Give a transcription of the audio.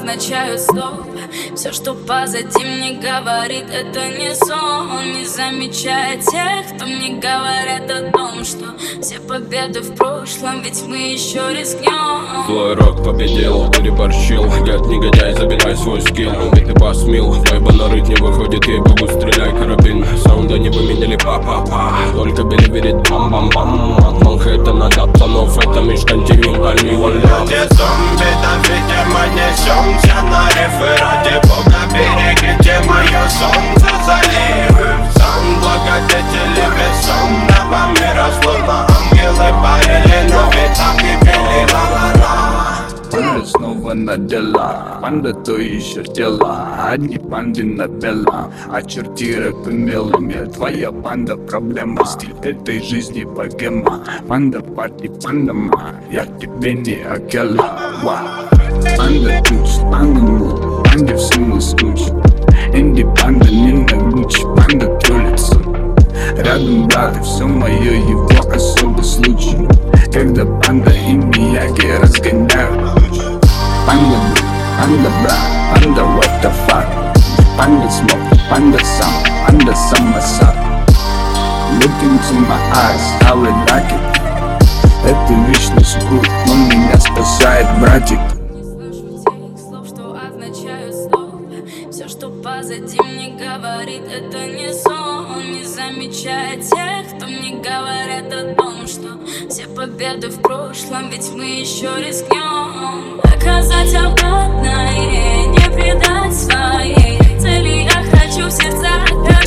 означают стоп. Все, что позади, мне говорит, это не сон. Не замечая тех, кто мне говорят о том, что все победы в прошлом, ведь мы еще рискнем. Злой рок победил, переборщил. Гад, негодяй, забирай свой скилл. Ведь ты посмел, вайба нарыть не выходит, ей-богу, стреляй карабин. Саунда не поменяли, па-па-па. Только Билли верит, бам-бам-бам. От Манхэттена до Планов, это межконтинентальный валяп. Где зомби, да видимо несемся на рифы. Ради бога берегите мое солнце, заливы. Сам благодетели бессонного мира, словно ангелы парили, но ведь так и пели ла-ла-ла. Панда снова на дела, панда то еще дела. Одни панды на бела, а черти рэп мелами. Твоя панда проблема, стиль этой жизни богема. Панда парти, панда ма, я тебе не акела. Панда ключ, панда мул, панде все не скуч. Энди панда не на гуч, панда троллится. Рядом брат, и все мое его особый случай. Когда панда и мияги разгоняют. Панда был, панда брат, панда what the fuck. Панда смог, панда сам, панда самосад. Look into my eyes, how I like it. Это вечный скрут, но меня спасает братик. Не слышу тех слов, что означают стоп. Все, что позади, мне говорит, это не сон. Не замечая тех, кто мне говорят о том, что все победы в прошлом, ведь мы еще рискнем. Доказать обратное, не предать своей цели. Я хочу в сердцах